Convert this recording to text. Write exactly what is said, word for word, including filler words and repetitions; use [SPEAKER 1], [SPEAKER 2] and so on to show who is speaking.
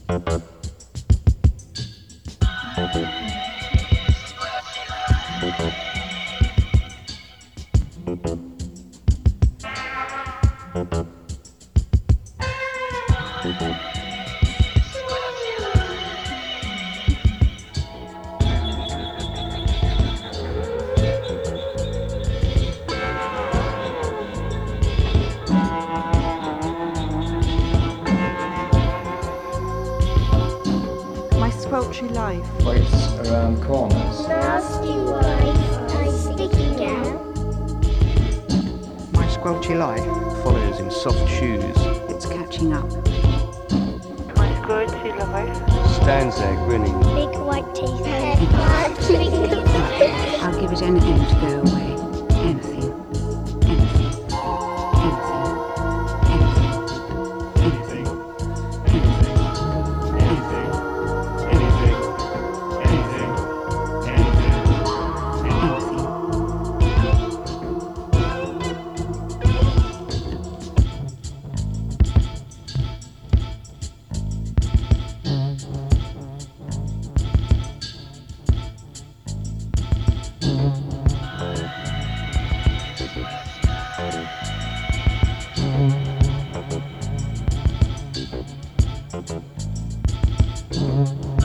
[SPEAKER 1] My squelchy life
[SPEAKER 2] waits around corners.
[SPEAKER 3] Nasty wife, I sticky gal.
[SPEAKER 1] My squelchy life
[SPEAKER 4] follows in soft shoes,
[SPEAKER 1] it's catching up.
[SPEAKER 5] My squelchy life
[SPEAKER 4] stands there grinning.
[SPEAKER 3] Big white teeth, head, heart, fingers.
[SPEAKER 1] I'll give it anything to go away. Anything. Anything. Anything. Anything. Anything. Anything. Anything. Anything. Anything.
[SPEAKER 4] Mm-hmm.